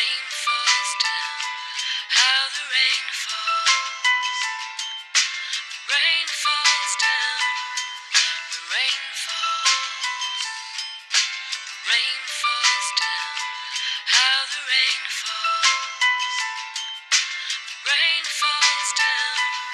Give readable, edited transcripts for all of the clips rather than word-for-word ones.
rain falls down, how the rain falls. The rain falls down, the rain falls. The rain falls down, how the rain falls. The rain falls down.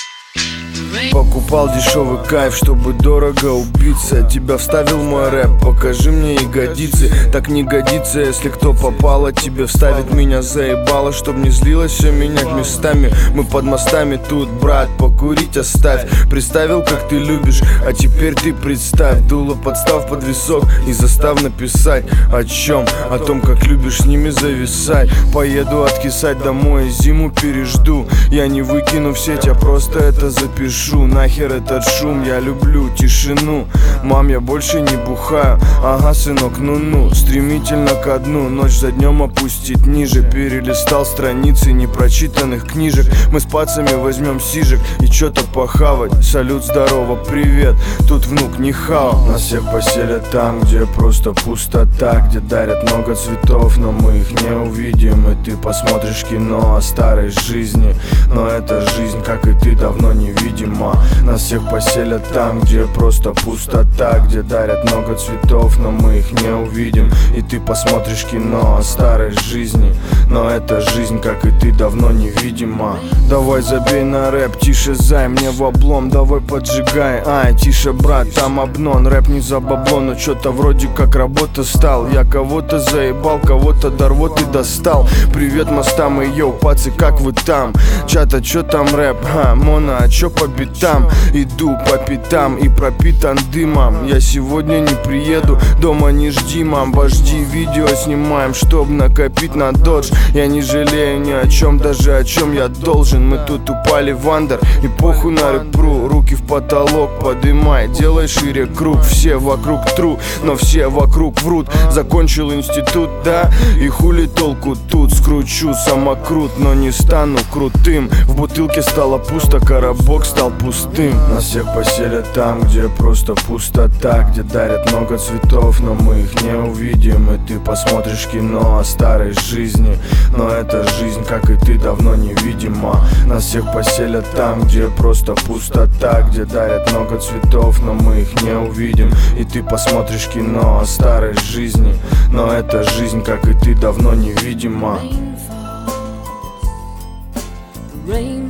Покупал дешевый кайф, чтобы дорого убиться. Тебя вставил мой рэп, покажи мне ягодицы. Так не годится, если кто попало тебе вставит. Меня заебало, чтоб не злилось все менять местами. Мы под мостами тут, брат, покурить оставь. Представил, как ты любишь, а теперь ты представь. Дуло подстав под висок и застав написать. О чем? О том, как любишь с ними зависать. Поеду откисать домой, зиму пережду. Я не выкину в сеть, я просто это запишу. Нахер этот шум, я люблю тишину. Мам, я больше не бухаю. Ага, сынок, ну-ну. Стремительно ко дну, ночь за днем опустить ниже. Перелистал страницы непрочитанных книжек. Мы с пацами возьмем сижек и чё-то похавать. Салют, здорово, привет, тут внук не хау. Нас всех поселят там, где просто пустота, где дарят много цветов, но мы их не увидим. И ты посмотришь кино о старой жизни, но эта жизнь, как и ты, давно невидима. Нас всех поселят там, где просто пустота, где дарят много цветов, но мы их не увидим. И ты посмотришь кино о старой жизни, но эта жизнь, как и ты, давно невидима. Давай забей на рэп, тише зай, мне в облом. Давай поджигай, ай, тише, брат, там обнон. Рэп не за бабло, но чё-то вроде как работа стал. Я кого-то заебал, кого-то до рвоты достал. Привет мостам и йоу, пацы, как вы там? Чата, чё там рэп, Мона, а чё по битам? Иду по пятам и пропитан дымом. Я сегодня не приеду, дома не жди, мам. Вожди, видео снимаем, чтоб накопить на додж. Я не жалею ни о чем, даже о чем я должен. Мы тут упали в андер и похуй на рэпру. Руки в потолок подымай, делай шире круг. Все вокруг тру, но все вокруг врут. Закончил институт, да, и хули толку тут. Скручу самокрут, но не стану крутым. В бутылке стало пусто, коробок стал пустым. Нас всех поселят там, где просто пустота, где дарят много цветов, но мы их не увидим. И ты посмотришь кино о старой жизни, но эта жизнь, как и ты, давно невидима. Нас всех поселят там, где просто пустота, где дарят много цветов, но мы их не увидим. И ты посмотришь кино о старой жизни, но эта жизнь, как и ты, давно невидима. Rain